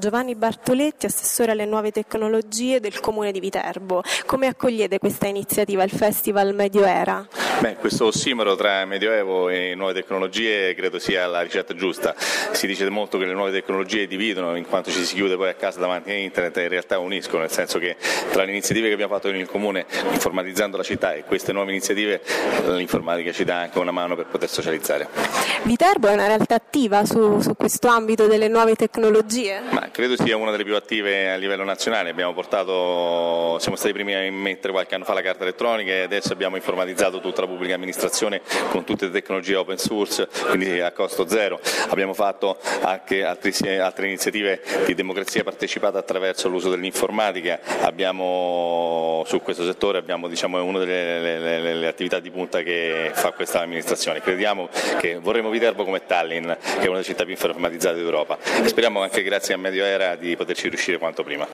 Giovanni Bartoletti, assessore alle nuove tecnologie del Comune di Viterbo. Come accogliete questa iniziativa, il Festival Medioera? Questo ossimoro tra Medioevo e nuove tecnologie credo sia la ricetta giusta. Si dice molto che le nuove tecnologie dividono, in quanto ci si chiude poi a casa davanti a internet, e in realtà uniscono, nel senso che tra le iniziative che abbiamo fatto con il Comune informatizzando la città e queste nuove iniziative, l'informatica ci dà anche una mano per poter socializzare. Viterbo è una realtà attiva su questo ambito delle nuove tecnologie? Credo sia una delle più attive a livello nazionale. Siamo stati i primi a mettere qualche anno fa la carta elettronica e adesso abbiamo informatizzato tutta la pubblica amministrazione con tutte le tecnologie open source, quindi a costo zero. Abbiamo fatto anche altre iniziative di democrazia partecipata attraverso l'uso dell'informatica. Su questo settore abbiamo una delle attività di punta che fa questa amministrazione. Crediamo che vorremmo Viterbo come Tallinn, che è una delle città più informatizzate d'Europa, e speriamo anche grazie a Medioera di poterci riuscire quanto prima.